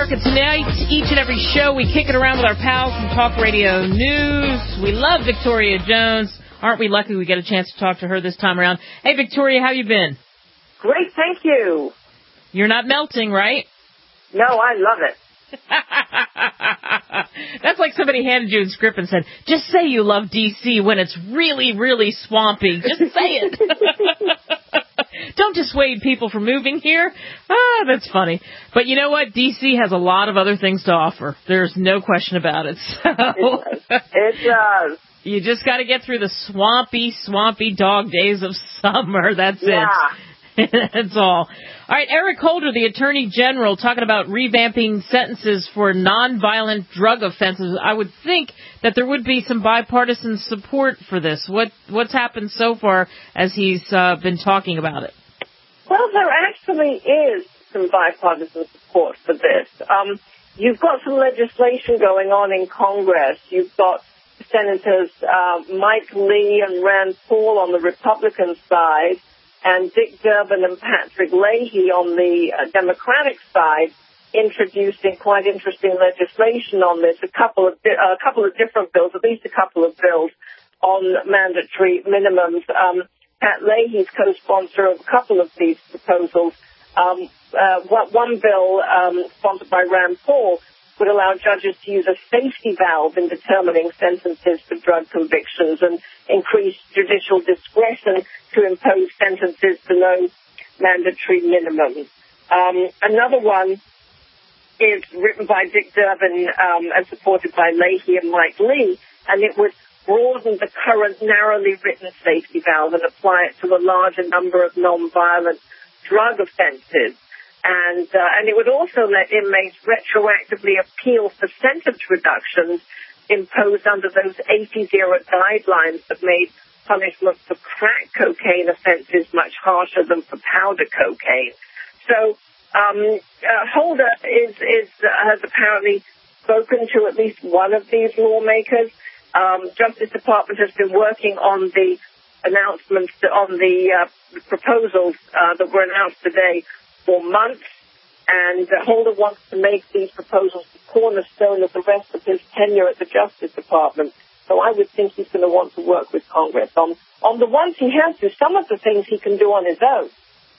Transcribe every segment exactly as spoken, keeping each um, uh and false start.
America Tonight. Each and every show, we kick it around with our pals from Talk Radio News. We love Victoria Jones. Aren't we lucky we get a chance to talk to her this time around? Hey, Victoria, how you been? Great, thank you. You're not melting, right? No, I love it. That's like somebody handed you a script and said, just say you love D C when it's really, really swampy. Just say it. Don't dissuade people from moving here. Ah, that's funny. But you know what? D C has a lot of other things to offer. There's no question about it. So it does. It does. You just got to get through the swampy, swampy dog days of summer. That's yeah. it. That's all. All right, Eric Holder, the Attorney General, talking about revamping sentences for nonviolent drug offenses. I would think that there would be some bipartisan support for this. What What's happened so far as he's uh, been talking about it? Well, there actually is some bipartisan support for this. Um, you've got some legislation going on in Congress. You've got Senators uh, Mike Lee and Rand Paul on the Republican side, and Dick Durbin and Patrick Leahy on the uh, Democratic side, introducing quite interesting legislation on this. A couple of di- uh, a couple of different bills, at least a couple of bills on mandatory minimums. Um, Pat Leahy's co-sponsor of a couple of these proposals. Um, uh, one, one bill um, sponsored by Rand Paul would allow judges to use a safety valve in determining sentences for drug convictions and increase judicial discretion to impose sentences to no mandatory minimums. Um, another one is written by Dick Durbin um, and supported by Leahy and Mike Lee, and it would broaden the current narrowly written safety valve and apply it to a larger number of nonviolent drug offenses. And uh, and it would also let inmates retroactively appeal for sentence reductions imposed under those eighty-zero guidelines that made punishment for crack cocaine offenses much harsher than for powder cocaine. So um, uh, Holder is, is uh, has apparently spoken to at least one of these lawmakers. Um, Justice Department has been working on the announcements, on the uh, proposals uh, that were announced today for months, and uh, Holder wants to make these proposals the cornerstone of the rest of his tenure at the Justice Department. So I would think he's going to want to work with Congress on, on the ones he has to. Some of the things he can do on his own.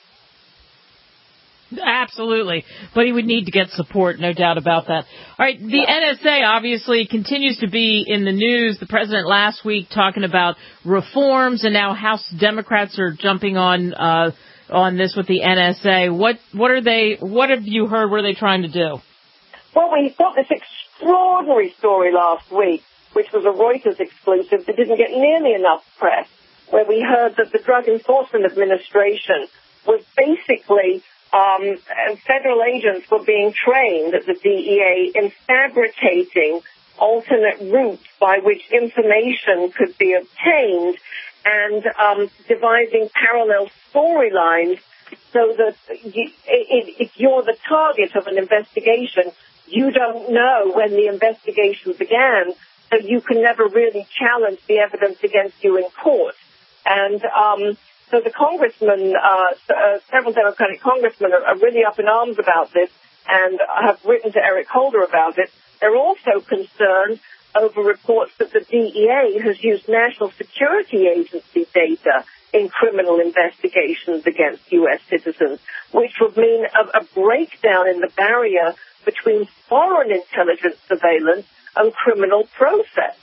Absolutely. But he would need to get support, no doubt about that. All right, the N S A obviously continues to be in the news. The president last week talking about reforms, and now House Democrats are jumping on uh on this with the N S A. What what are they? What have you heard? What are they trying to do? Well, we got this extraordinary story last week, which was a Reuters exclusive that didn't get nearly enough press, where we heard that the Drug Enforcement Administration was basically um, federal agents were being trained at the D E A in fabricating alternate routes by which information could be obtained and um, devising parallel storylines so that you, if you're the target of an investigation, you don't know when the investigation began, so you can never really challenge the evidence against you in court. And um, so the congressmen, uh, uh, several Democratic congressmen are, are really up in arms about this and have written to Eric Holder about it. They're also concerned over reports that the D E A has used National Security Agency data in criminal investigations against U S citizens, which would mean a, a breakdown in the barrier between foreign intelligence surveillance and criminal process.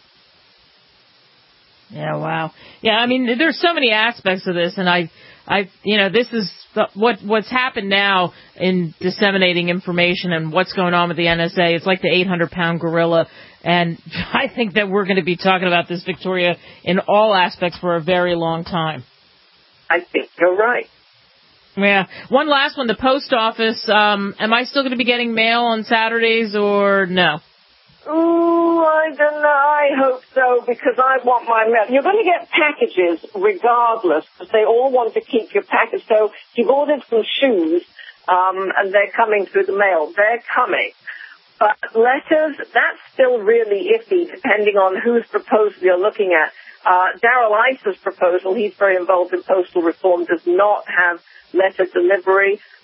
Yeah, wow. Yeah, I mean, there's so many aspects of this, and I, I, you know, this is the, what what's happened now in disseminating information and what's going on with the N S A. It's like the eight hundred pound gorilla, and I think that we're going to be talking about this, Victoria, in all aspects for a very long time. I think you're right. Yeah. One last one, the post office. Um, am I still going to be getting mail on Saturdays or no? Ooh, I don't know. I hope so, because I want my mail. You're going to get packages regardless, because they all want to keep your package. So you've ordered some shoes, um, and they're coming through the mail. They're coming. But letters, that's still really iffy, depending on whose proposal you're looking at. Uh, Darrell Iss's proposal, he's very involved in postal reform, does not have letter delivery.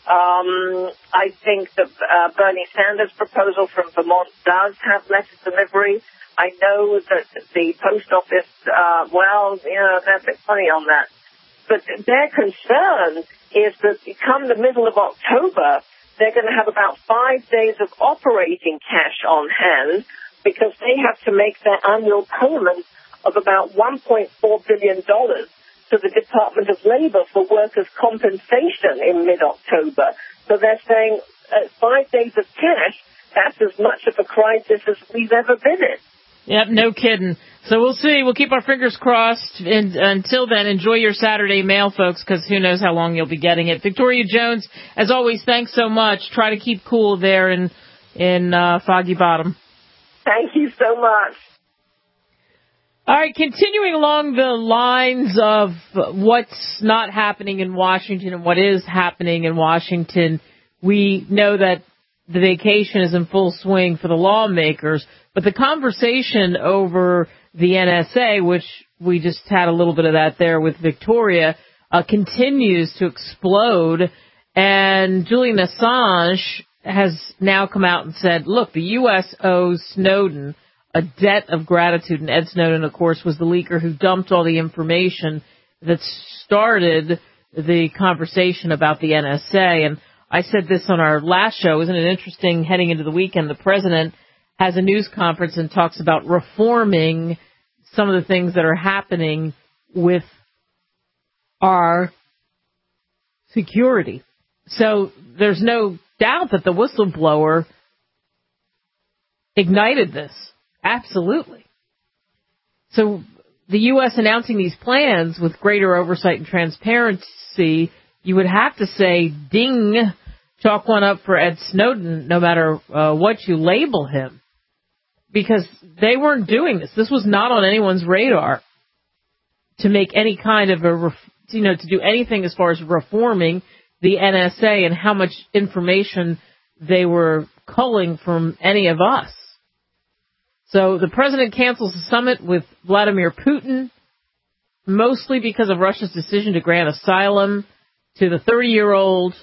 Um, I think that uh, Bernie Sanders' proposal from Vermont does have letter delivery. I know that the post office, uh, well, you know, they're a bit funny on that. But their concern is that come the middle of October, they're going to have about five days of operating cash on hand because they have to make their annual payment of about one point four billion dollars to the Department of Labor for workers' compensation in mid-October. So they're saying uh, five days of cash, that's as much of a crisis as we've ever been in. Yep, no kidding. So we'll see. We'll keep our fingers crossed. And until then, enjoy your Saturday mail, folks, because who knows how long you'll be getting it. Victoria Jones, as always, thanks so much. Try to keep cool there in, in uh, Foggy Bottom. Thank you so much. All right, continuing along the lines of what's not happening in Washington and what is happening in Washington, we know that the vacation is in full swing for the lawmakers, but the conversation over the N S A, which we just had a little bit of that there with Victoria, uh, continues to explode, and Julian Assange has now come out and said, look, the U S owes Snowden a debt of gratitude. And Ed Snowden, of course, was the leaker who dumped all the information that started the conversation about the N S A. And I said this on our last show. Isn't it interesting, heading into the weekend, the president has a news conference and talks about reforming some of the things that are happening with our security. So there's no doubt that the whistleblower ignited this. Absolutely. So the U S announcing these plans with greater oversight and transparency, you would have to say, ding, chalk one up for Ed Snowden, no matter uh, what you label him, because they weren't doing this. This was not on anyone's radar to make any kind of a, ref- you know, to do anything as far as reforming the N S A and how much information they were culling from any of us. So the president cancels the summit with Vladimir Putin, mostly because of Russia's decision to grant asylum to the thirty-year-old.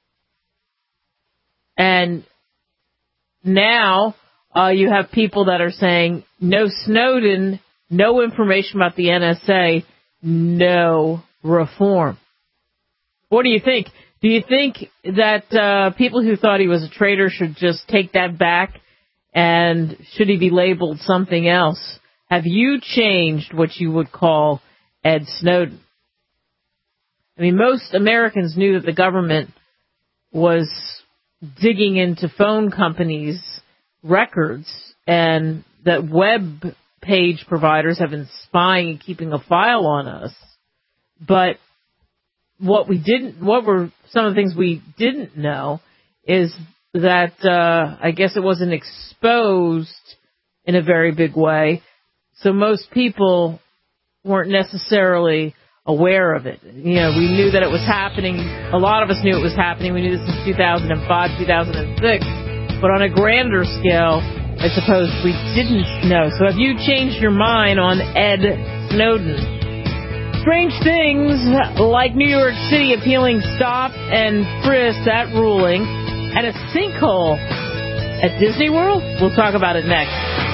And now uh, you have people that are saying, no Snowden, no information about the N S A, no reform. What do you think? Do you think that uh, people who thought he was a traitor should just take that back? And should he be labeled something else? Have you changed what you would call Ed Snowden? I mean, most Americans knew that the government was digging into phone companies' records and that web page providers have been spying and keeping a file on us. But what we didn't, what were some of the things we didn't know is that uh, I guess it wasn't exposed in a very big way, so most people weren't necessarily aware of it. You know, we knew that it was happening. A lot of us knew it was happening. We knew this in two thousand five, two thousand six, but on a grander scale, I suppose we didn't know. So have you changed your mind on Ed Snowden? Strange things like New York City appealing stop and frisk, that ruling, and a sinkhole at Disney World? We'll talk about it next.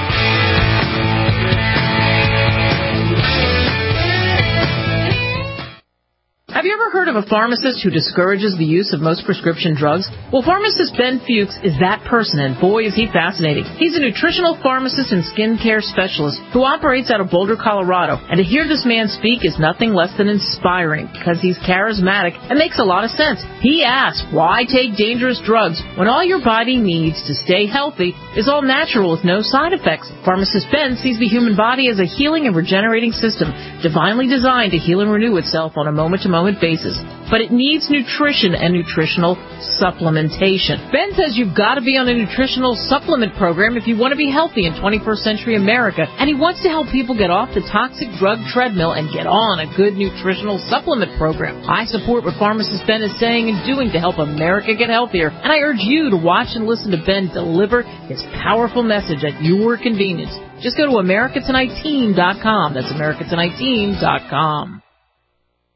Have you ever heard of a pharmacist who discourages the use of most prescription drugs? Well, pharmacist Ben Fuchs is that person, and boy, is he fascinating. He's a nutritional pharmacist and skincare specialist who operates out of Boulder, Colorado. And to hear this man speak is nothing less than inspiring, because he's charismatic and makes a lot of sense. He asks, why take dangerous drugs when all your body needs to stay healthy is all natural with no side effects? Pharmacist Ben sees the human body as a healing and regenerating system, divinely designed to heal and renew itself on a moment-to-moment basis, but it needs nutrition and nutritional supplementation. Ben says you've got to be on a nutritional supplement program if you want to be healthy in twenty-first century America, and he wants to help people get off the toxic drug treadmill and get on a good nutritional supplement program. I support what pharmacist Ben is saying and doing to help America get healthier, and I urge you to watch and listen to Ben deliver his powerful message at your convenience. Just go to America Tonight Team dot com. That's America Tonight Team dot com.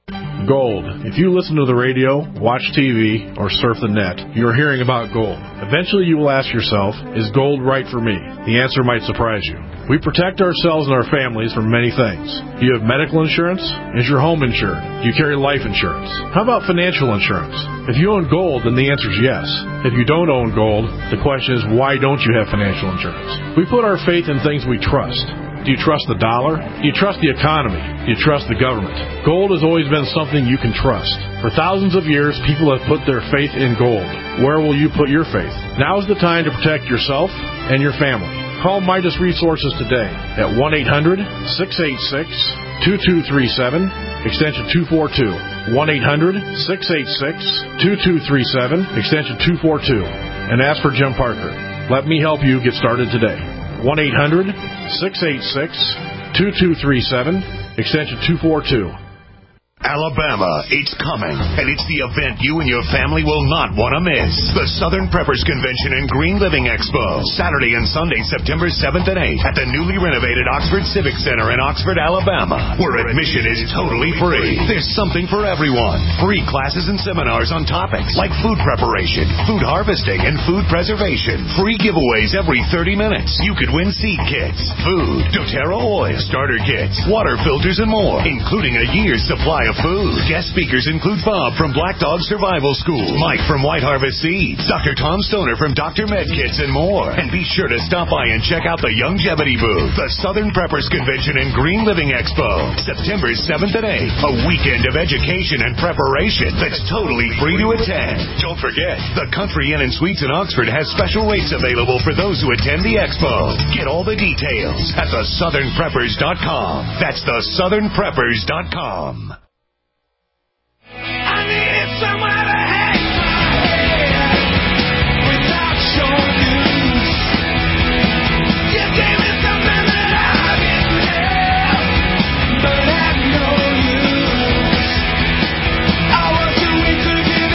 Gold. If you listen to the radio, watch T V, or surf the net, you are hearing about gold. Eventually you will ask yourself, is gold right for me? The answer might surprise you. We protect ourselves and our families from many things. Do you have medical insurance? Is your home insured? Do you carry life insurance? How about financial insurance? If you own gold, then the answer is yes. If you don't own gold, the question is, why don't you have financial insurance? We put our faith in things we trust. Do you trust the dollar? Do you trust the economy? Do you trust the government? Gold has always been something you can trust. For thousands of years, people have put their faith in gold. Where will you put your faith? Now is the time to protect yourself and your family. Call Midas Resources today at one eight hundred, six eight six, two two three seven, extension two four two. one eight hundred, six eight six, two two three seven, extension two four two. And ask for Jim Parker. Let me help you get started today. one eight hundred, six eight six, two two three seven, extension two four two. Alabama, it's coming, and it's the event you and your family will not want to miss. The Southern Preppers Convention and Green Living Expo, Saturday and Sunday, September seventh and eighth, at the newly renovated Oxford Civic Center in Oxford, Alabama, where admission is totally free. There's something for everyone. Free classes and seminars on topics like food preparation, food harvesting, and food preservation. Free giveaways every thirty minutes. You could win seed kits, food, doTERRA oil, starter kits, water filters, and more, including a year's supply of food. Guest speakers include Bob from Black Dog Survival School, Mike from White Harvest Seeds, Doctor Tom Stoner from Doctor Medkits, and more. And be sure to stop by and check out the Longevity booth. The Southern Preppers Convention and Green Living Expo, September seventh and eighth. A weekend of education and preparation that's totally free to attend. Don't forget, the Country Inn and Suites in Oxford has special rates available for those who attend the expo. Get all the details at the southern preppers dot com. That's the southern preppers dot com. I needed somewhere to hang my head without showing news. You gave me something that I didn't have, but had no use. I was too weak to give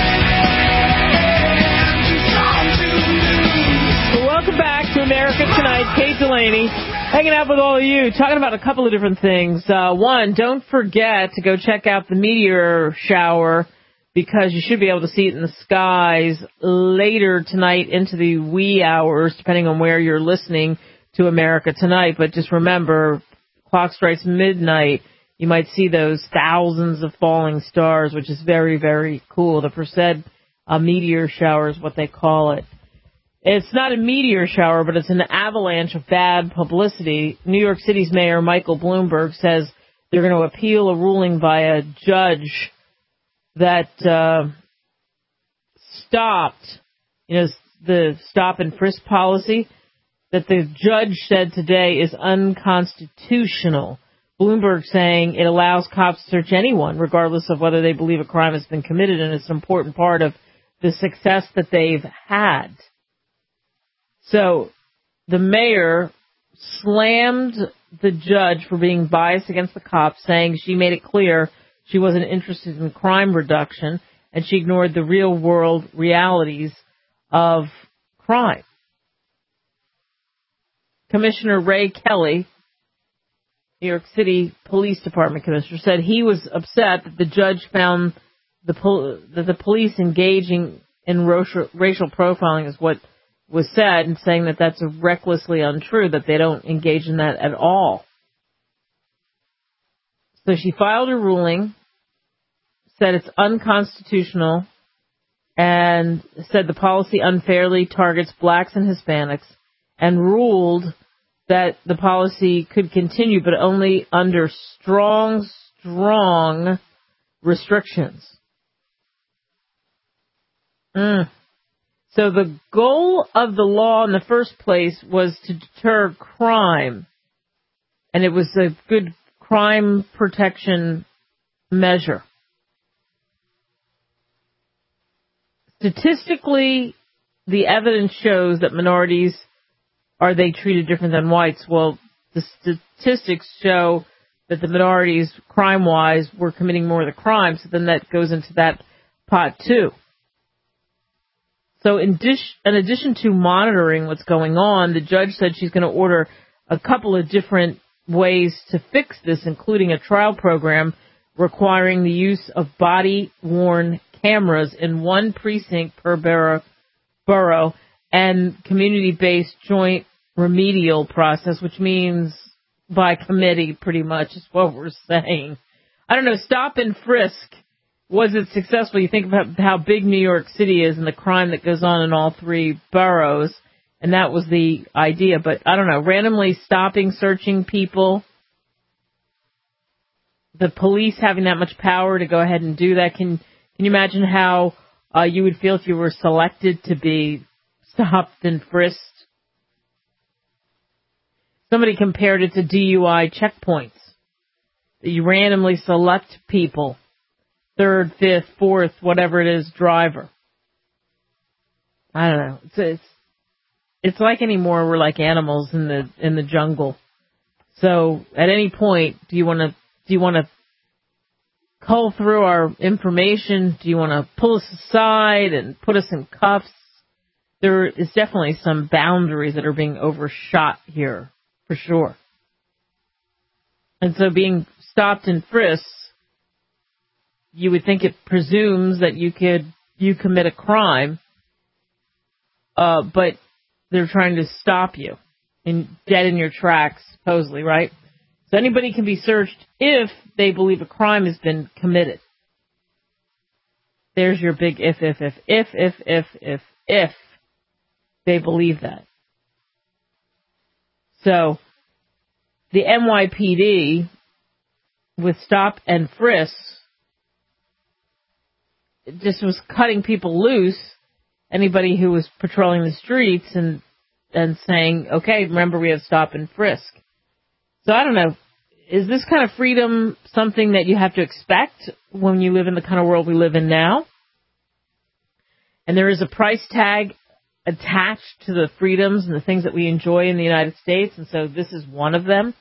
in to some to lose. Well, welcome back to America Tonight. Kate Delaney hanging out with all of you, talking about a couple of different things. Uh, one, don't forget to go check out the meteor shower, because you should be able to see it in the skies later tonight into the wee hours, depending on where you're listening to America Tonight. But just remember, clock strikes midnight, you might see those thousands of falling stars, which is very, very cool. The Perseid uh, meteor shower is what they call it. It's not a meteor shower, but it's an avalanche of bad publicity. New York City's Mayor Michael Bloomberg says they're going to appeal a ruling by a judge that uh, stopped, you know, the stop and frisk policy that the judge said today is unconstitutional. Bloomberg saying it allows cops to search anyone, regardless of whether they believe a crime has been committed, and it's an important part of the success that they've had. So the mayor slammed the judge for being biased against the cops, saying she made it clear she wasn't interested in crime reduction, and she ignored the real-world realities of crime. Commissioner Ray Kelly, New York City Police Department commissioner, said he was upset that the judge found the pol- that the police engaging in racial, racial profiling is what was said, and saying that that's recklessly untrue, that they don't engage in that at all. So she filed a ruling, said it's unconstitutional, and said the policy unfairly targets blacks and Hispanics, and ruled that the policy could continue, but only under strong, strong restrictions. Mm. So the goal of the law in the first place was to deter crime, and it was a good crime protection measure. Statistically, the evidence shows that minorities, are they treated different than whites? Well, the statistics show that the minorities, crime-wise, were committing more of the crimes, so then that goes into that pot too. So in, dish, in addition to monitoring what's going on, the judge said she's going to order a couple of different ways to fix this, including a trial program requiring the use of body-worn cameras in one precinct per borough, borough and community-based joint remedial process, which means by committee pretty much is what we're saying. I don't know, stop and frisk. Was it successful? You think about how big New York City is and the crime that goes on in all three boroughs, and that was the idea. But I don't know, randomly stopping, searching people, the police having that much power to go ahead and do that. Can can you imagine how uh, you would feel if you were selected to be stopped and frisked? Somebody compared it to D U I checkpoints. You randomly select people, third, fifth, fourth, whatever it is, driver. I don't know. It's it's, it's like anymore we're like animals in the in the jungle. So at any point, do you want to do you want to cull through our information? Do you want to pull us aside and put us in cuffs? There is definitely some boundaries that are being overshot here, for sure. And so being stopped and frisked, you would think it presumes that you could you commit a crime, uh, but they're trying to stop you in dead in your tracks, supposedly, right? So anybody can be searched if they believe a crime has been committed. There's your big if, if, if, if, if, if, if, if they believe that. So the N Y P D with stop and frisk just was cutting people loose, anybody who was patrolling the streets and and saying, okay, remember we have stop and frisk. So I don't know, is this kind of freedom something that you have to expect when you live in the kind of world we live in now? And there is a price tag attached to the freedoms and the things that we enjoy in the United States, and so this is one of them.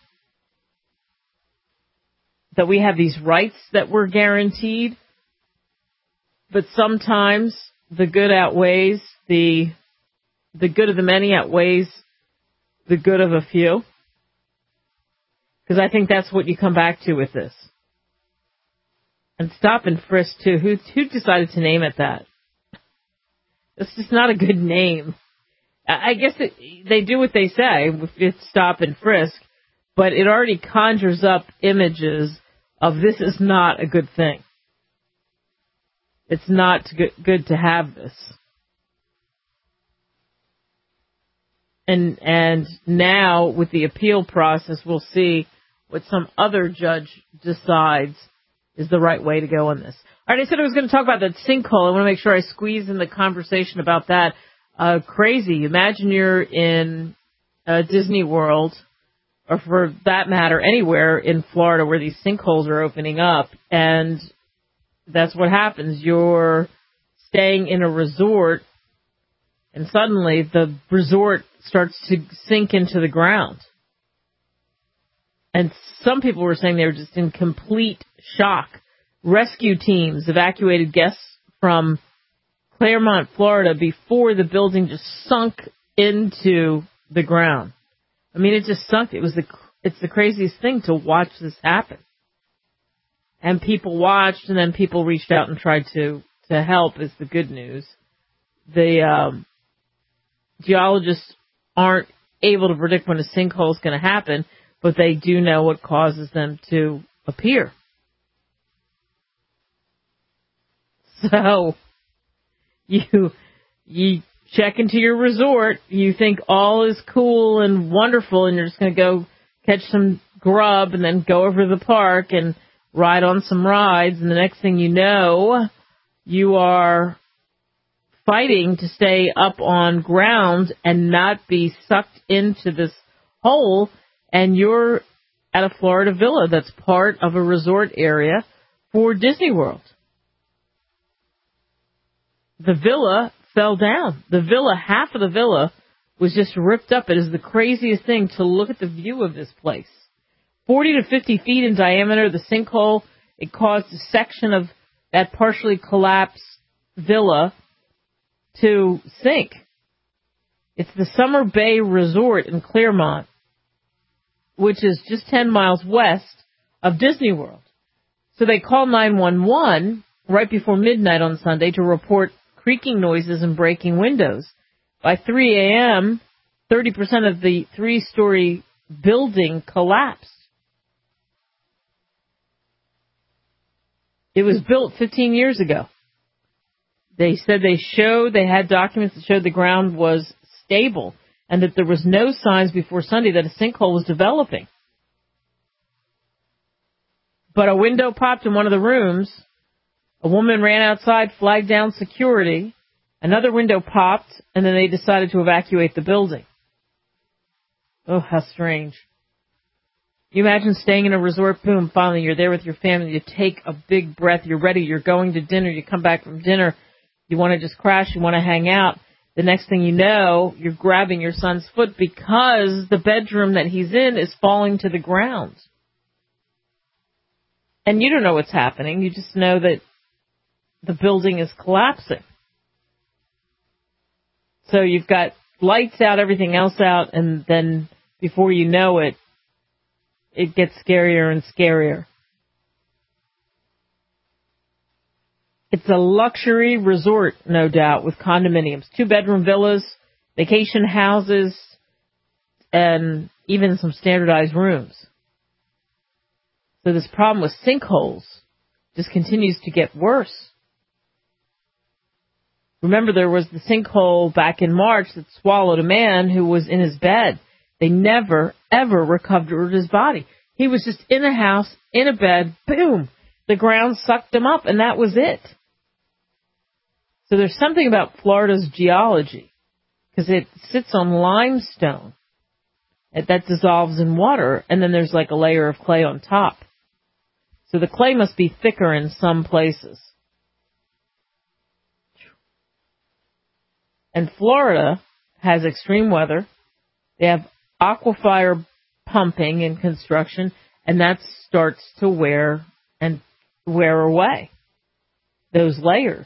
That we have these rights that we're guaranteed, but sometimes the good outweighs the the good of the many outweighs the good of a few. Because I think that's what you come back to with this. And stop and frisk too. Who who decided to name it that? It's just not a good name. I guess it, they do what they say. It's stop and frisk, but it already conjures up images of this is not a good thing. It's not good to have this. And and now with the appeal process, we'll see what some other judge decides is the right way to go on this. All right, I said I was going to talk about that sinkhole. I want to make sure I squeeze in the conversation about that. Uh, crazy. Imagine you're in uh, Disney World, or for that matter, anywhere in Florida where these sinkholes are opening up, and that's what happens. You're staying in a resort, and suddenly the resort starts to sink into the ground. And some people were saying they were just in complete shock. Rescue teams evacuated guests from Claremont, Florida, before the building just sunk into the ground. I mean, it just sunk. It was the it's the craziest thing to watch this happen. And people watched, and then people reached out and tried to, to help, is the good news. The um, geologists aren't able to predict when a sinkhole is going to happen, but they do know what causes them to appear. So, you you check into your resort, you think all is cool and wonderful, and you're just going to go catch some grub and then go over to the park and ride on some rides, and the next thing you know, you are fighting to stay up on ground and not be sucked into this hole, and you're at a Florida villa that's part of a resort area for Disney World. The villa fell down. The villa, half of the villa was just ripped up. It is the craziest thing to look at the view of this place. forty to fifty feet in diameter, the sinkhole, it caused a section of that partially collapsed villa to sink. It's the Summer Bay Resort in Claremont, which is just ten miles west of Disney World. So they called nine one one right before midnight on Sunday to report creaking noises and breaking windows. By three a.m., thirty percent of the three-story building collapsed. It was built fifteen years ago. They said they showed, they had documents that showed the ground was stable and that there was no signs before Sunday that a sinkhole was developing. But a window popped in one of the rooms. A woman ran outside, flagged down security. Another window popped, and then they decided to evacuate the building. Oh, how strange. You imagine staying in a resort, boom, finally you're there with your family, you take a big breath, you're ready, you're going to dinner, you come back from dinner, you want to just crash, you want to hang out. The next thing you know, you're grabbing your son's foot because the bedroom that he's in is falling to the ground. And you don't know what's happening, you just know that the building is collapsing. So you've got lights out, everything else out, and then before you know it, it gets scarier and scarier. It's a luxury resort, no doubt, with condominiums, two-bedroom villas, vacation houses, and even some standardized rooms. So this problem with sinkholes just continues to get worse. Remember, there was the sinkhole back in March that swallowed a man who was in his bed. They never, ever recovered his body. He was just in a house, in a bed, boom, the ground sucked him up, and that was it. So there's something about Florida's geology, because it sits on limestone that dissolves in water, and then there's like a layer of clay on top. So the clay must be thicker in some places. And Florida has extreme weather. They have aquifer pumping and construction, and that starts to wear and wear away those layers.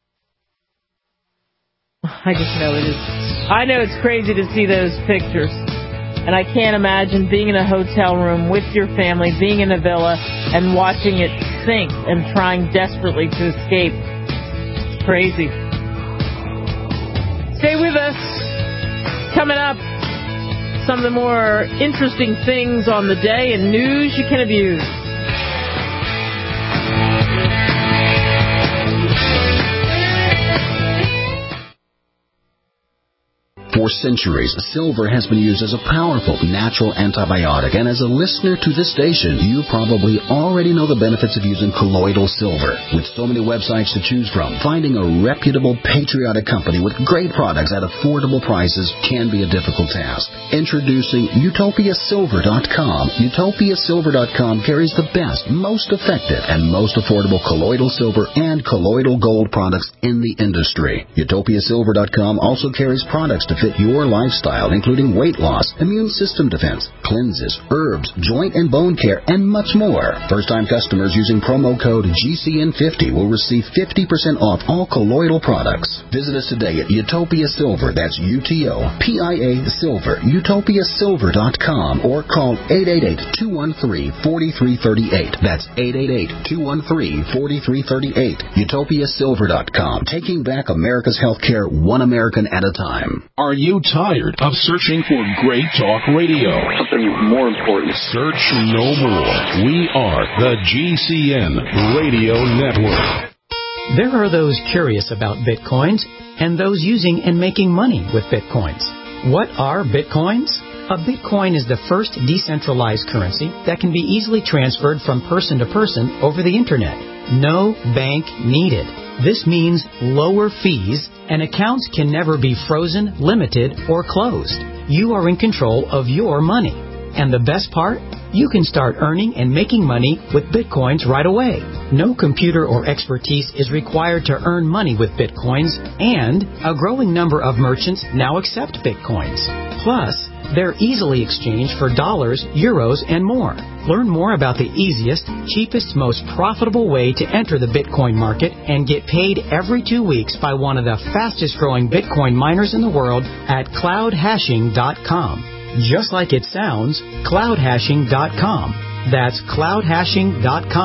I just know it is. I know it's crazy to see those pictures, and I can't imagine being in a hotel room with your family, being in a villa, and watching it sink and trying desperately to escape. It's crazy. Stay with us. Coming up, some of the more interesting things on the day and news you can abuse. For centuries, silver has been used as a powerful natural antibiotic, and as a listener to this station, you probably already know the benefits of using colloidal silver. With so many websites to choose from, finding a reputable, patriotic company with great products at affordable prices can be a difficult task. Introducing Utopia Silver dot com. Utopia Silver dot com carries the best, most effective, and most affordable colloidal silver and colloidal gold products in the industry. Utopia Silver dot com also carries products to fit your lifestyle, including weight loss, immune system defense, cleanses, herbs, joint and bone care, and much more. First-time customers using promo code G C N fifty will receive fifty percent off all colloidal products. Visit us today at Utopia Silver, that's U T O P I A Silver, Utopia Silver dot com, or call eight eight eight, two one three, four three three eight. That's eight eight eight, two one three, four three three eight. Utopia Silver dot com, taking back America's healthcare one American at a time. Are you tired of searching for great talk radio? Something more important. Search no more. We are the G C N Radio Network. There are those curious about Bitcoins and those using and making money with Bitcoins. What are Bitcoins? A Bitcoin is the first decentralized currency that can be easily transferred from person to person over the Internet. No bank needed. This means lower fees, and accounts can never be frozen, limited, or closed. You are in control of your money. And the best part? You can start earning and making money with Bitcoins right away. No computer or expertise is required to earn money with Bitcoins, and a growing number of merchants now accept Bitcoins. Plus, they're easily exchanged for dollars, euros, and more. Learn more about the easiest, cheapest, most profitable way to enter the Bitcoin market and get paid every two weeks by one of the fastest growing Bitcoin miners in the world at cloud hashing dot com. Just like it sounds, cloud hashing dot com. That's cloud hashing dot com.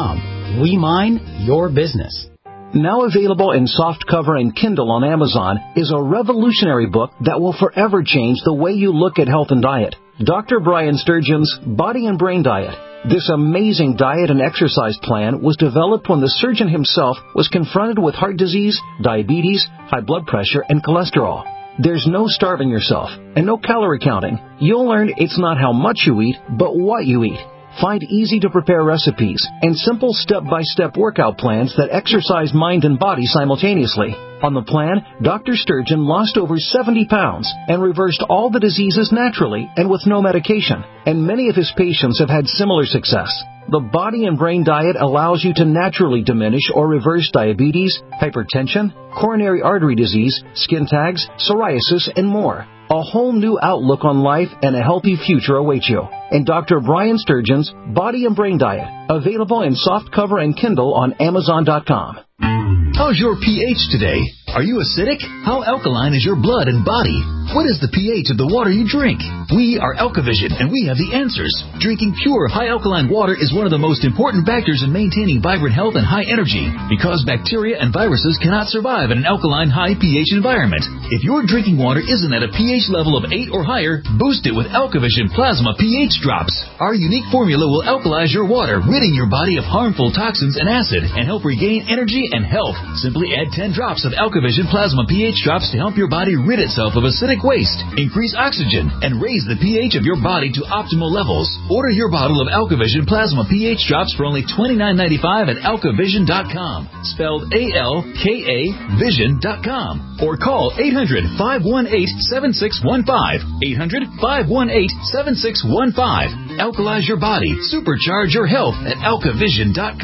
We mine your business. Now available in softcover and Kindle on Amazon is a revolutionary book that will forever change the way you look at health and diet. Doctor Brian Sturgeon's Body and Brain Diet. This amazing diet and exercise plan was developed when the surgeon himself was confronted with heart disease, diabetes, high blood pressure, and cholesterol. There's no starving yourself and no calorie counting. You'll learn it's not how much you eat, but what you eat. Find easy-to-prepare recipes and simple step-by-step workout plans that exercise mind and body simultaneously. On the plan, Doctor Sturgeon lost over seventy pounds and reversed all the diseases naturally and with no medication. And many of his patients have had similar success. The Body and Brain Diet allows you to naturally diminish or reverse diabetes, hypertension, coronary artery disease, skin tags, psoriasis, and more. A whole new outlook on life and a healthy future awaits you. And Doctor Brian Sturgeon's Body and Brain Diet, available in softcover and Kindle on Amazon dot com. How's your pH today? Are you acidic? How alkaline is your blood and body? What is the pH of the water you drink? We are AlkaVision, and we have the answers. Drinking pure, high alkaline water is one of the most important factors in maintaining vibrant health and high energy, because bacteria and viruses cannot survive in an alkaline, high pH environment. If your drinking water isn't at a pH level of eight or higher, boost it with AlkaVision Plasma pH Drops. Our unique formula will alkalize your water, ridding your body of harmful toxins and acid, and help regain energy and health. Simply add ten drops of AlkaVision Plasma pH Drops to help your body rid itself of acidic waste, increase oxygen, and raise the pH of your body to optimal levels. Order your bottle of AlkaVision Plasma pH Drops for only twenty-nine ninety-five at alka vision dot com, spelled A L K A vision dot com, or call eight hundred, five one eight, seven six one five, eight hundred, five one eight, seven six one five. Alkalize your body, supercharge your health at alka vision dot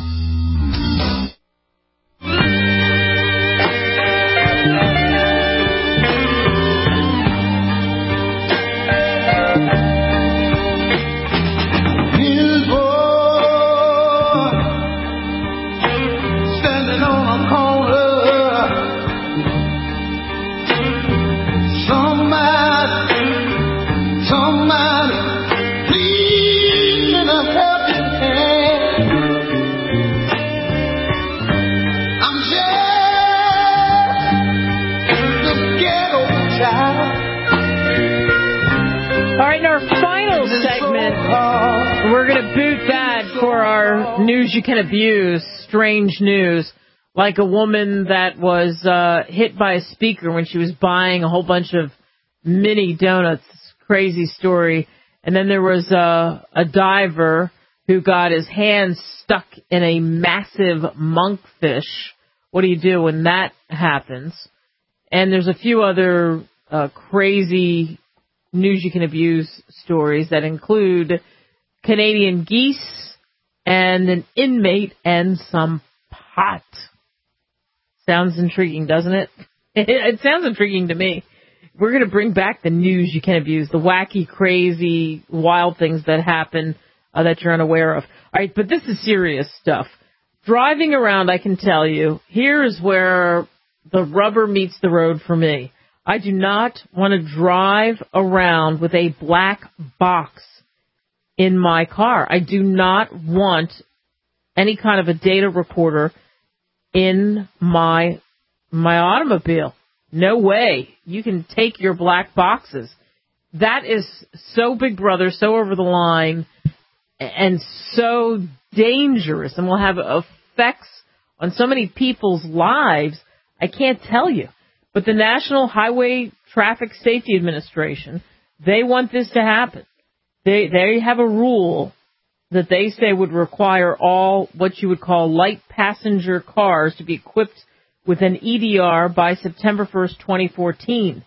com. We're going to boot that for our news you can abuse, strange news, like a woman that was uh, hit by a speaker when she was buying a whole bunch of mini donuts. Crazy story. And then there was a, a diver who got his hands stuck in a massive monkfish. What do you do when that happens? And there's a few other uh, crazy news you can abuse stories that include Canadian geese and an inmate and some pot. Sounds intriguing, doesn't it? It, it sounds intriguing to me. We're going to bring back the news you can abuse, the wacky, crazy, wild things that happen uh, that you're unaware of. All right, but this is serious stuff. Driving around, I can tell you, here's where the rubber meets the road for me. I do not want to drive around with a black box in my car. I do not want any kind of a data recorder in my my automobile. No way. You can take your black boxes. That is so Big Brother, so over the line, and so dangerous, and will have effects on so many people's lives, I can't tell you. But the National Highway Traffic Safety Administration, they want this to happen. They they have a rule that they say would require all what you would call light passenger cars to be equipped with an E D R by September first, twenty fourteen.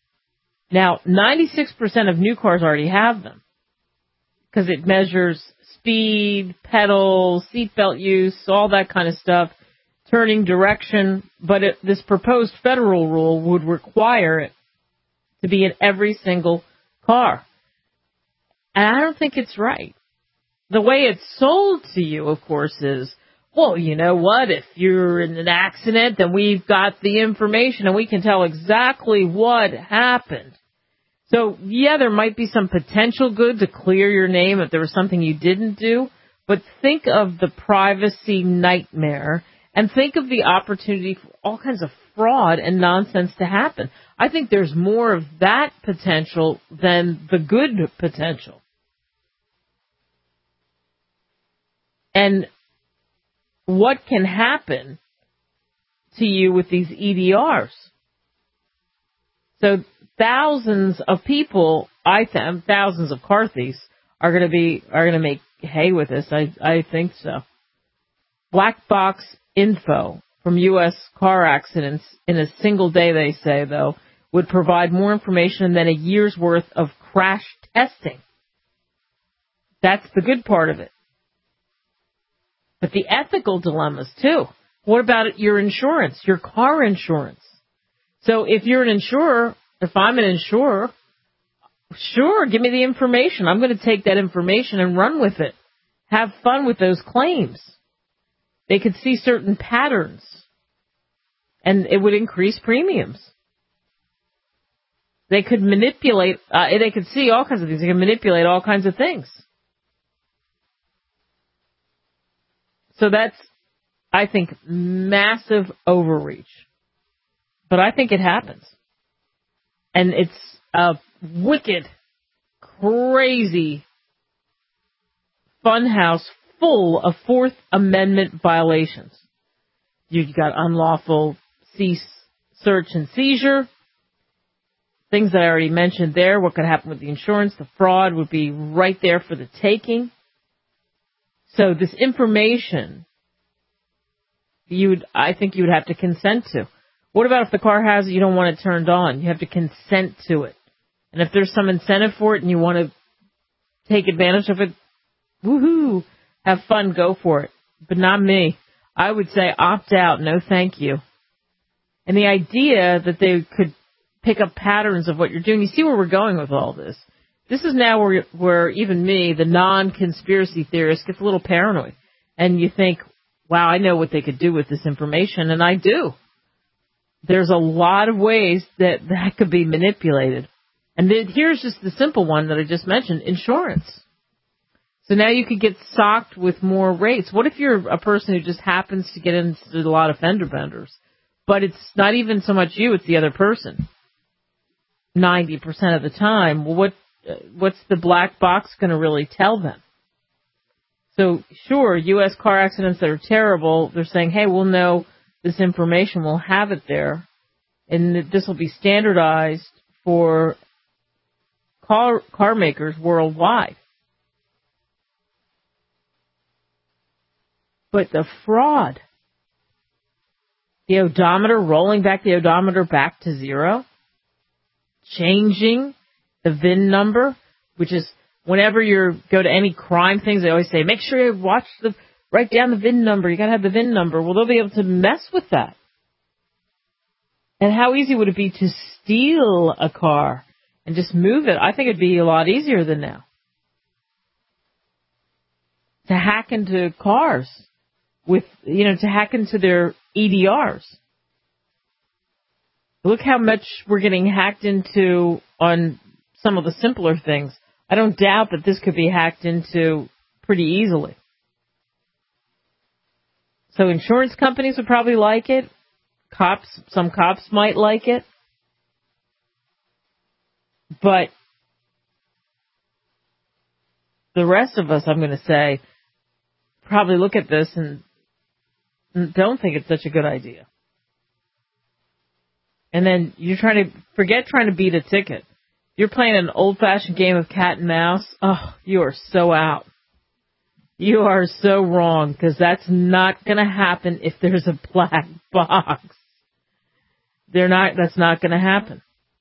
Now, ninety-six percent of new cars already have them because it measures speed, pedals, seatbelt use, all that kind of stuff, turning direction. But it, this proposed federal rule would require it to be in every single car. And I don't think it's right. The way it's sold to you, of course, is, well, you know what? If you're in an accident, then we've got the information and we can tell exactly what happened. So, yeah, there might be some potential good to clear your name if there was something you didn't do, But think of the privacy nightmare and think of the opportunity for all kinds of fraud and nonsense to happen. I think there's more of that potential than the good potential. And what can happen to you with these E D Rs? So thousands of people, I think, thousands of car thieves are going to be are going to make hay with this. I I think so. Black box info from U S car accidents in a single day, they say, though, would provide more information than a year's worth of crash testing. That's the good part of it. But the ethical dilemmas, too. What about your insurance, your car insurance? So if you're an insurer, if I'm an insurer, sure, give me the information. I'm going to take that information and run with it. Have fun with those claims. They could see certain patterns, and it would increase premiums. They could manipulate, uh, they could see all kinds of things. They could manipulate all kinds of things. So that's, I think, massive overreach. But I think it happens. And it's a wicked, crazy funhouse full of Fourth Amendment violations. You've got unlawful cease, search, and seizure. Things that I already mentioned there. What could happen with the insurance? The fraud would be right there for the taking. So this information, you would, I think you would have to consent to. What about if the car has it, you don't want it turned on? You have to consent to it. And if there's some incentive for it and you want to take advantage of it, woohoo, have fun, go for it. But not me. I would say opt out, no thank you. And the idea that they could pick up patterns of what you're doing, you see where we're going with all this. This is now where, where even me, the non-conspiracy theorist, gets a little paranoid. And you think, wow, I know what they could do with this information, and I do. There's a lot of ways that that could be manipulated. And then here's just the simple one that I just mentioned, insurance. So now you could get socked with more rates. What if you're a person who just happens to get into a lot of fender benders, but it's not even so much you, it's the other person ninety percent of the time? Well, what what's the black box going to really tell them? So sure, U S car accidents that are terrible, they're saying, hey, we'll know this information, we'll have it there, and this will be standardized for car, car makers worldwide. But the fraud, the odometer, rolling back the odometer back to zero, changing the V I N number, which is whenever you go to any crime things, they always say, make sure you watch the, write down the V I N number. You got to have the V I N number. Well, they'll be able to mess with that. And how easy would it be to steal a car and just move it? I think it'd be a lot easier than now. To hack into cars with, you know, to hack into their E D Rs. Look how much we're getting hacked into on some of the simpler things. I don't doubt that this could be hacked into pretty easily. So insurance companies would probably like it. Cops, some cops might like it. But the rest of us, I'm going to say, probably look at this and don't think it's such a good idea. And then you're trying to, forget trying to beat a ticket. You're playing an old-fashioned game of cat and mouse. Oh, you are so out. You are so wrong, because that's not going to happen if there's a black box. They're not, that's not going to happen.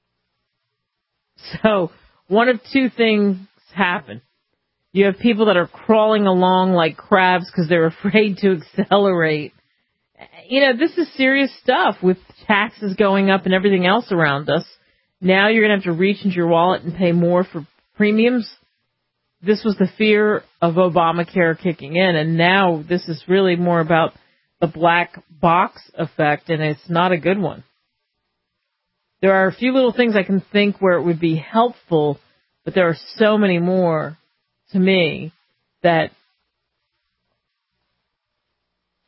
So, one of two things happen. You have people that are crawling along like crabs because they're afraid to accelerate. You know, this is serious stuff with taxes going up and everything else around us. Now you're going to have to reach into your wallet and pay more for premiums. This was the fear of Obamacare kicking in, and now this is really more about the black box effect, and it's not a good one. There are a few little things I can think where it would be helpful, but there are so many more to me that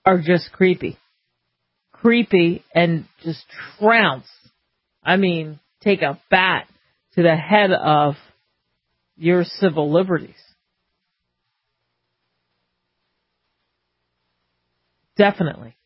are just creepy. Creepy and just trounce. I mean, take a bat to the head of your civil liberties. Definitely.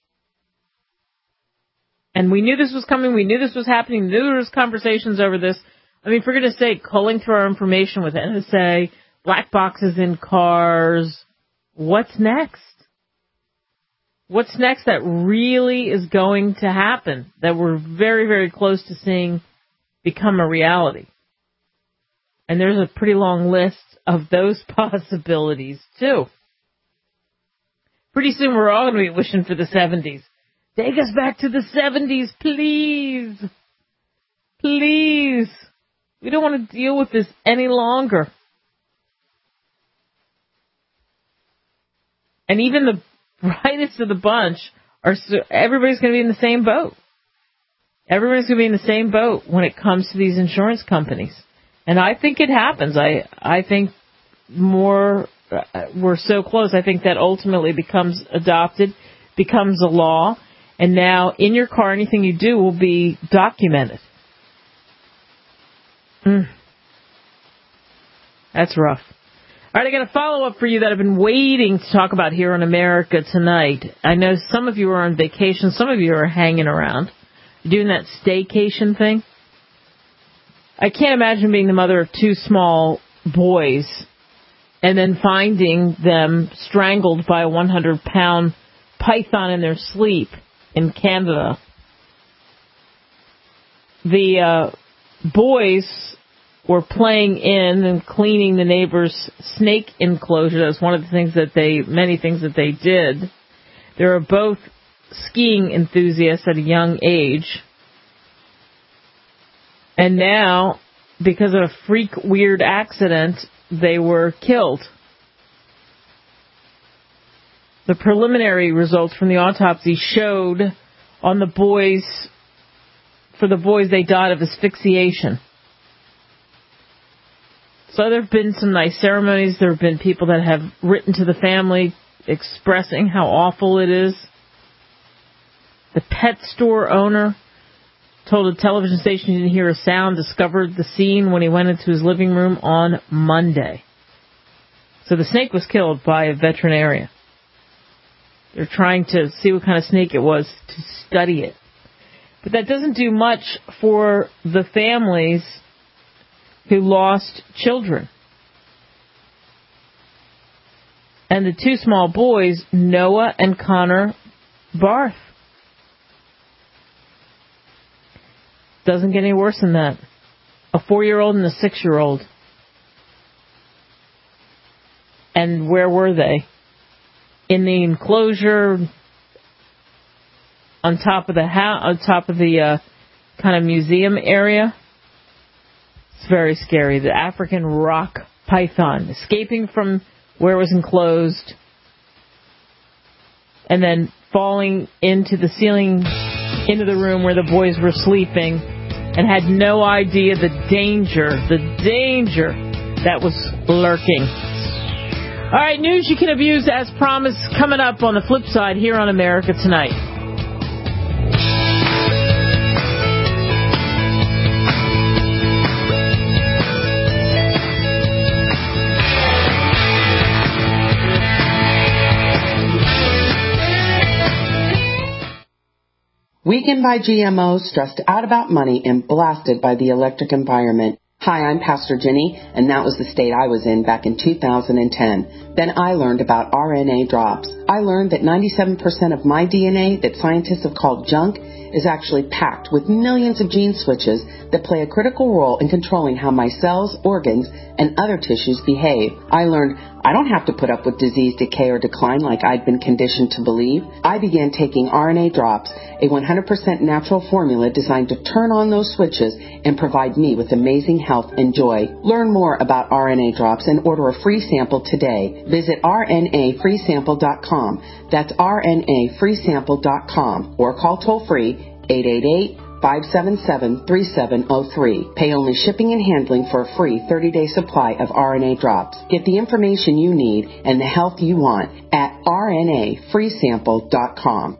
And we knew this was coming. We knew this was happening. We knew there was conversations over this. I mean, for goodness sake, culling through our information with N S A, black boxes in cars. What's next? What's next that really is going to happen, that we're very, very close to seeing become a reality? And there's a pretty long list of those possibilities, too. Pretty soon we're all going to be wishing for the seventies. Take us back to the seventies, please. Please. We don't want to deal with this any longer. And even the brightest of the bunch are so, everybody's going to be in the same boat. Everybody's going to be in the same boat when it comes to these insurance companies. And I think it happens. I I think more uh, we're so close. I think that ultimately becomes adopted, becomes a law, and now in your car, anything you do will be documented. Mm. That's rough. All right, I got a follow-up for you that I've been waiting to talk about here on America Tonight. I know some of you are on vacation. Some of you are hanging around, doing that staycation thing. I can't imagine being the mother of two small boys and then finding them strangled by a one hundred pound python in their sleep in Canada. The uh, boys were playing in and cleaning the neighbor's snake enclosure. That's one of the things that they, many things that they did. They were both skiing enthusiasts at a young age. And now, because of a freak weird accident, they were killed. The preliminary results from the autopsy showed on the boys, for the boys, they died of asphyxiation. So there have been some nice ceremonies. There have been people that have written to the family expressing how awful it is. The pet store owner told a television station he didn't hear a sound, discovered the scene when he went into his living room on Monday. So the snake was killed by a veterinarian. They're trying to see what kind of snake it was to study it. But that doesn't do much for the families who lost children. And the two small boys, Noah and Connor Barth. Doesn't get any worse than that. A four-year-old and a six-year-old. And where were they? In the enclosure, on top of the house, on top of the uh, kind of museum area. It's very scary. The African rock python escaping from where it was enclosed and then falling into the ceiling, into the room where the boys were sleeping, and had no idea the danger, the danger that was lurking. All right, news you can abuse as promised, coming up on the flip side here on America Tonight. Weakened by G M Os, stressed out about money, and blasted by the electric environment. Hi, I'm Pastor Jenny, and that was the state I was in back in two thousand ten. Then I learned about R N A drops. I learned that ninety-seven percent of my D N A that scientists have called junk is actually packed with millions of gene switches that play a critical role in controlling how my cells, organs, and other tissues behave. I learned I don't have to put up with disease, decay, or decline like I'd been conditioned to believe. I began taking R N A drops, a one hundred percent natural formula designed to turn on those switches and provide me with amazing health and joy. Learn more about R N A drops and order a free sample today. Visit R N A free sample dot com. That's R N A free sample dot com or call toll free eight eight eight, five seven seven, three seven zero three. Pay only shipping and handling for a free thirty day supply of R N A drops. Get the information you need and the health you want at R N A free sample dot com.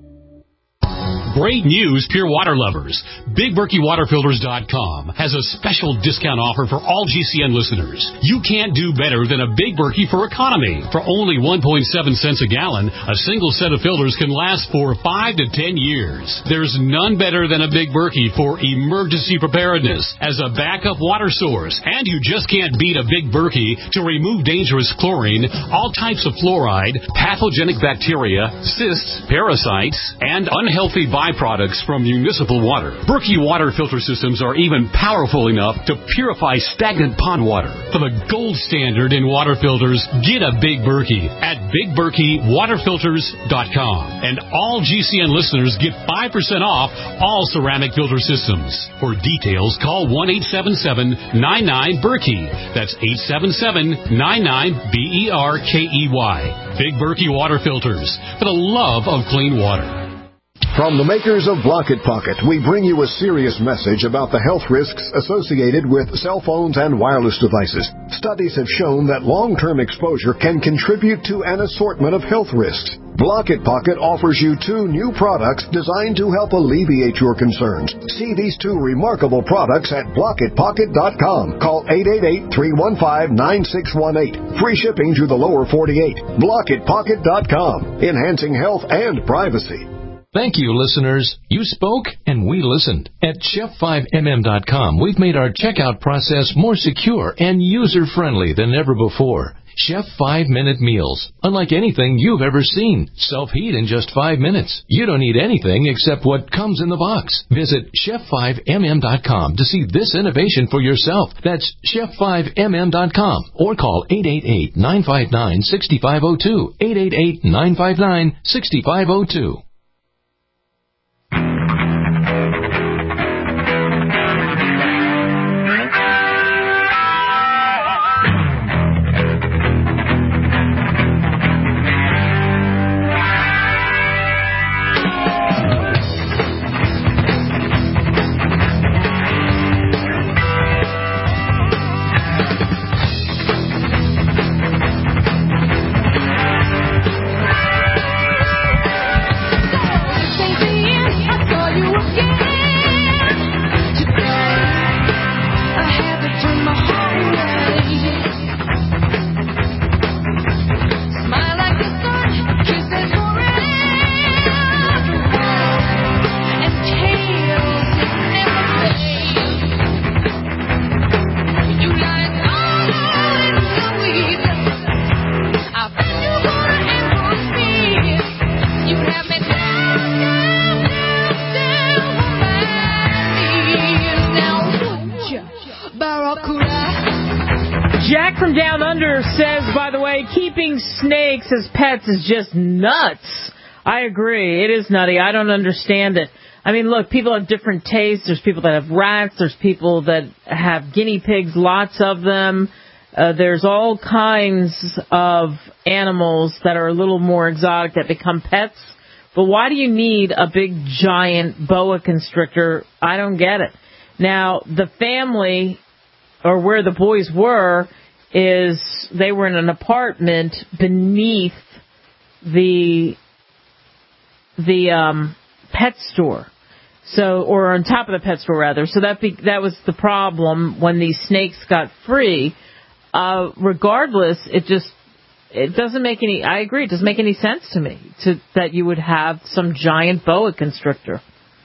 Great news, Pure Water lovers. Big Berkey Water Filters dot com has a special discount offer for all G C N listeners. You can't do better than a Big Berkey for economy. For only one point seven cents a gallon, a single set of filters can last for five to ten years. There's none better than a Big Berkey for emergency preparedness as a backup water source. And you just can't beat a Big Berkey to remove dangerous chlorine, all types of fluoride, pathogenic bacteria, cysts, parasites, and unhealthy byproducts from municipal water. Berkey water filter systems are even powerful enough to purify stagnant pond water. For the gold standard in water filters, get a Big Berkey at Big Berkey Water Filters dot com. And all G C N listeners get five percent off all ceramic filter systems. For details, call one eight seven seven, nine nine, Berkey. That's eight seven seven, nine nine, B E R K E Y. Big Berkey Water Filters, for the love of clean water. From the makers of Block It Pocket, we bring you a serious message about the health risks associated with cell phones and wireless devices. Studies have shown that long-term exposure can contribute to an assortment of health risks. Block It Pocket offers you two new products designed to help alleviate your concerns. See these two remarkable products at block it pocket dot com. Call eight eight eight, three one five, nine six one eight. Free shipping to the lower forty-eight. block it pocket dot com. Enhancing health and privacy. Thank you, listeners. You spoke and we listened. At chef five m m dot com, we've made our checkout process more secure and user-friendly than ever before. Chef five-minute meals, unlike anything you've ever seen. Self-heat in just five minutes. You don't need anything except what comes in the box. Visit chef five m m dot com to see this innovation for yourself. That's chef five m m dot com or call eight eight eight, nine five nine, six five zero two, eight eight eight, nine five nine, six five zero two. Jack from Down Under says, by the way, keeping snakes as pets is just nuts. I agree. It is nutty. I don't understand it. I mean, look, people have different tastes. There's people that have rats. There's people that have guinea pigs, lots of them. Uh, there's all kinds of animals that are a little more exotic that become pets. But why do you need a big, giant boa constrictor? I don't get it. Now, the family, or where the boys were, is they were in an apartment beneath the the um, pet store, so or on top of the pet store rather. So that be, that was the problem when these snakes got free. Uh, regardless, it just it doesn't make any. I agree, it doesn't make any sense to me to that you would have some giant boa constrictor.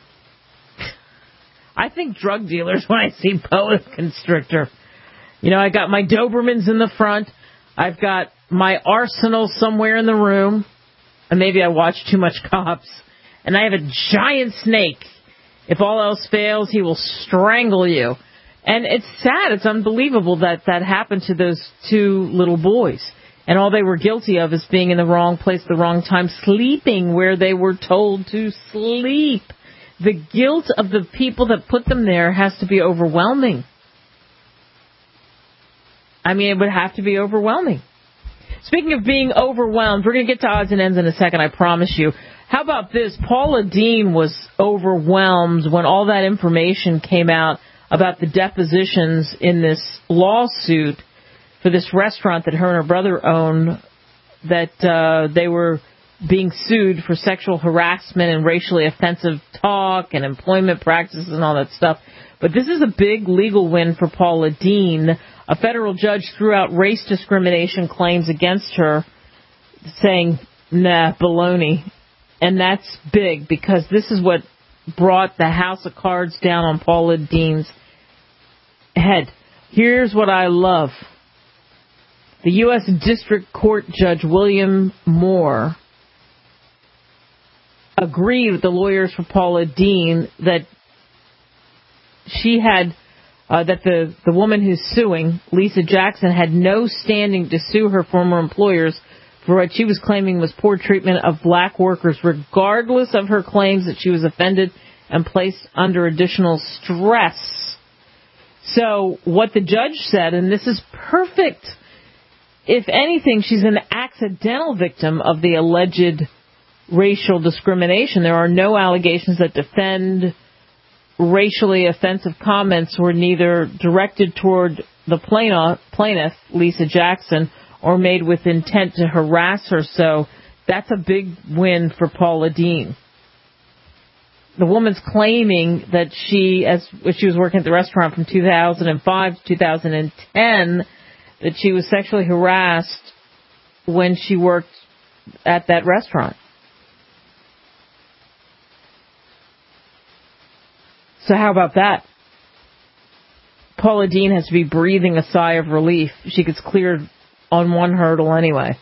I think drug dealers when I see boa constrictor. You know, I got my Dobermans in the front. I've got my arsenal somewhere in the room. And maybe I watch too much Cops. And I have a giant snake. If all else fails, he will strangle you. And it's sad. It's unbelievable that that happened to those two little boys. And all they were guilty of is being in the wrong place at the wrong time, sleeping where they were told to sleep. The guilt of the people that put them there has to be overwhelming. I mean, it would have to be overwhelming. Speaking of being overwhelmed, we're going to get to odds and ends in a second, I promise you. How about this? Paula Deen was overwhelmed when all that information came out about the depositions in this lawsuit for this restaurant that her and her brother own that uh, they were being sued for sexual harassment and racially offensive talk and employment practices and all that stuff. But this is a big legal win for Paula Deen. A federal judge threw out race discrimination claims against her, saying, nah, baloney. And that's big because this is what brought the house of cards down on Paula Deen's head. Here's what I love. The U S District Court Judge William Moore agreed with the lawyers for Paula Deen that she had, uh, that the, the woman who's suing, Lisa Jackson, had no standing to sue her former employers for what she was claiming was poor treatment of black workers, regardless of her claims that she was offended and placed under additional stress. So what the judge said, and this is perfect, if anything, she's an accidental victim of the alleged racial discrimination. There are no allegations that defend racially offensive comments were neither directed toward the plaintiff, Lisa Jackson, or made with intent to harass her. So that's a big win for Paula Deen. The woman's claiming that she, as she was working at the restaurant from two thousand five to two thousand ten, that she was sexually harassed when she worked at that restaurant. So how about that? Paula Deen has to be breathing a sigh of relief. She gets cleared on one hurdle anyway.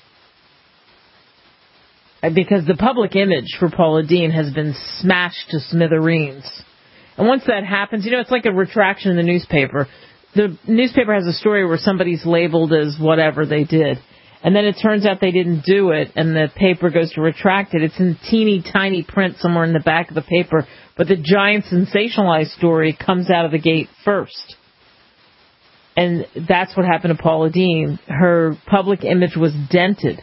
Because the public image for Paula Deen has been smashed to smithereens. And once that happens, you know, it's like a retraction in the newspaper. The newspaper has a story where somebody's labeled as whatever they did. And then it turns out they didn't do it, and the paper goes to retract it. It's in teeny tiny print somewhere in the back of the paper, but the giant sensationalized story comes out of the gate first. And that's what happened to Paula Deen. Her public image was dented.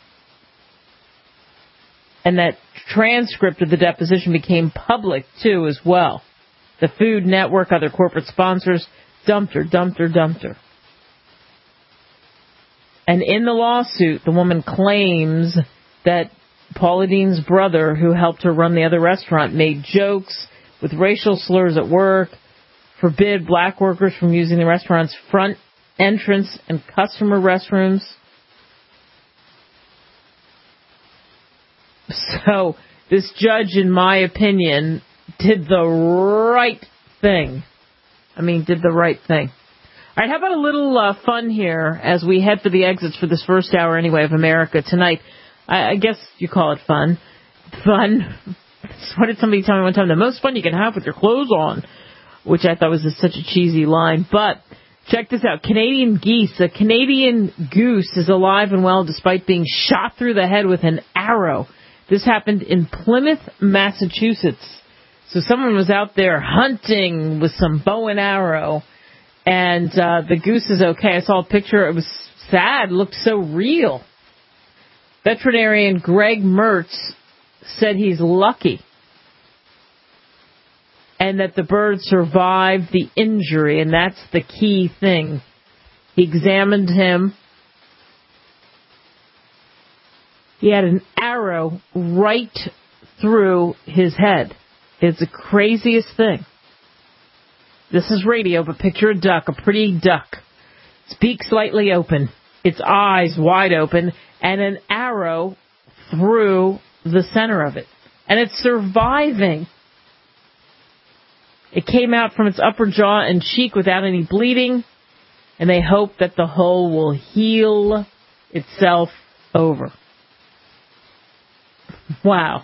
And that transcript of the deposition became public, too, as well. The Food Network, other corporate sponsors, dumped her, dumped her, dumped her. And in the lawsuit, the woman claims that Paula Deen's brother, who helped her run the other restaurant, made jokes with racial slurs at work, forbid black workers from using the restaurant's front entrance and customer restrooms. So this judge, in my opinion, did the right thing. I mean, did the right thing. All right, how about a little uh, fun here as we head for the exits for this first hour anyway of America Tonight. I, I guess you call it fun. Fun. What did somebody tell me one time? The most fun you can have with your clothes on, which I thought was just such a cheesy line. But check this out. Canadian geese. A Canadian goose is alive and well despite being shot through the head with an arrow. This happened in Plymouth, Massachusetts. So someone was out there hunting with some bow and arrow, and uh, the goose is okay. I saw a picture. It was sad. It looked so real. Veterinarian Greg Mertz said he's lucky and that the bird survived the injury, and that's the key thing. He examined him. He had an arrow right through his head. It's the craziest thing. This is radio, but picture a duck, a pretty duck. Its beak slightly open, its eyes wide open, and an arrow through the center of it. And it's surviving. It came out from its upper jaw and cheek without any bleeding, and they hope that the hole will heal itself over. Wow.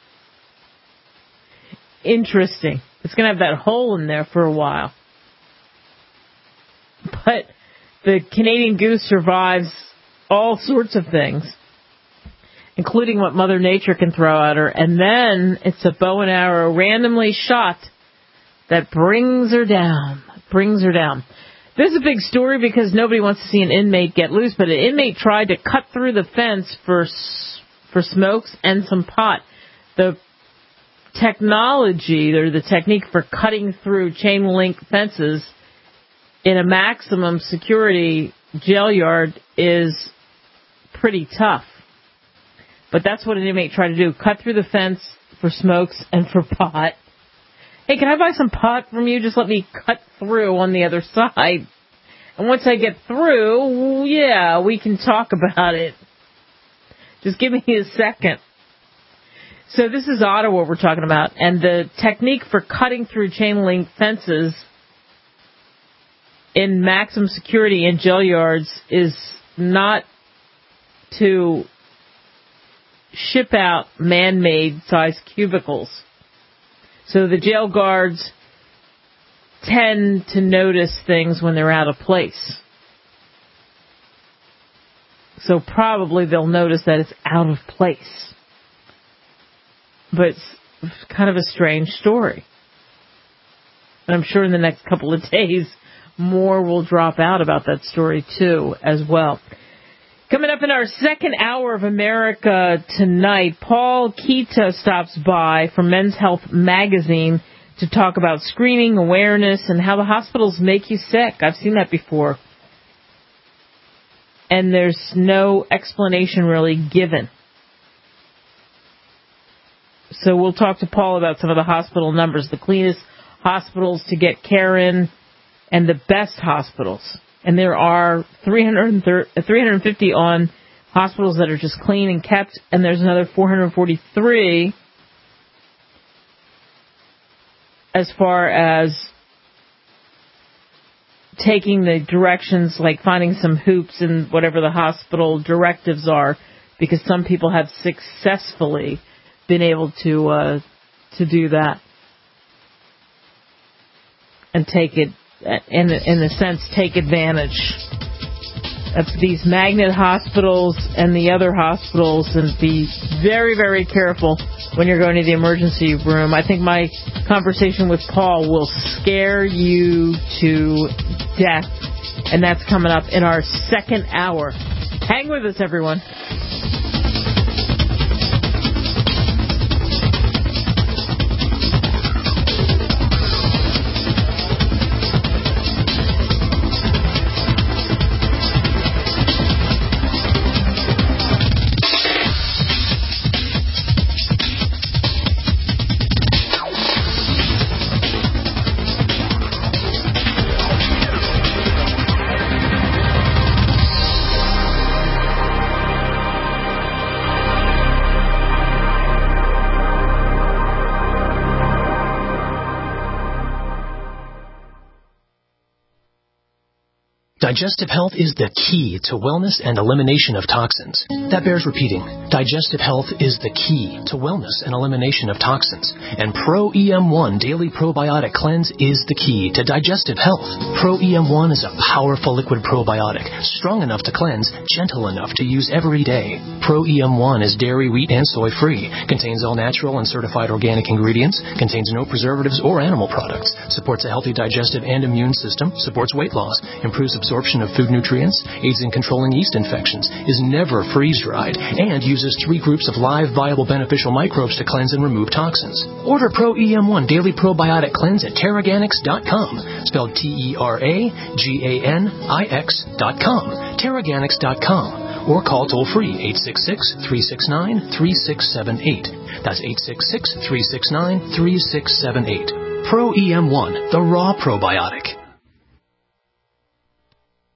Interesting. It's going to have that hole in there for a while. But the Canadian goose survives all sorts of things, including what Mother Nature can throw at her. And then it's a bow and arrow randomly shot that brings her down. Brings her down. This is a big story because nobody wants to see an inmate get loose, but an inmate tried to cut through the fence for for smokes and some pot. The technology, or the technique for cutting through chain link fences in a maximum security jail yard is pretty tough. But that's what an inmate tried to do, cut through the fence for smokes and for pot. Hey, can I buy some pot from you? Just let me cut through on the other side. And once I get through, yeah, we can talk about it. Just give me a second. So this is Ottawa we're talking about, and the technique for cutting through chain link fences in maximum security in jail yards is not to ship out man-made size cubicles. So the jail guards tend to notice things when they're out of place. So probably they'll notice that it's out of place. But it's kind of a strange story. And I'm sure in the next couple of days, more will drop out about that story, too, as well. Coming up in our second hour of America Tonight, Paul Kita stops by from Men's Health Magazine to talk about screening, awareness, and how the hospitals make you sick. I've seen that before. And there's no explanation really given. So we'll talk to Paul about some of the hospital numbers, the cleanest hospitals to get care in, and the best hospitals. And there are three hundred fifty on hospitals that are just clean and kept, and there's another four hundred forty-three as far as taking the directions, like finding some hoops in whatever the hospital directives are, because some people have successfully been able to uh, to do that and take it, in in a sense, take advantage of these magnet hospitals and the other hospitals, and be very, very careful when you're going to the emergency room. I think my conversation with Paul will scare you to death, and that's coming up in our second hour. Hang with us, everyone. Digestive health is the key to wellness and elimination of toxins. That bears repeating. Digestive health is the key to wellness and elimination of toxins. And Pro E M one Daily Probiotic Cleanse is the key to digestive health. Pro E M one is a powerful liquid probiotic, strong enough to cleanse, gentle enough to use every day. Pro E M one is dairy, wheat, and soy free, contains all natural and certified organic ingredients, contains no preservatives or animal products, supports a healthy digestive and immune system, supports weight loss, improves absorption of food nutrients, aids in controlling yeast infections, is never freeze-dried, and uses three groups of live, viable, beneficial microbes to cleanse and remove toxins. Order Pro E M one Daily Probiotic Cleanse at Terraganix dot com, spelled T E R A G A N I X dot com, Terraganix dot com, or call toll-free eight six six, three six nine, three six seven eight. That's eight six six, three six nine, three six seven eight. Pro E M one, the raw probiotic.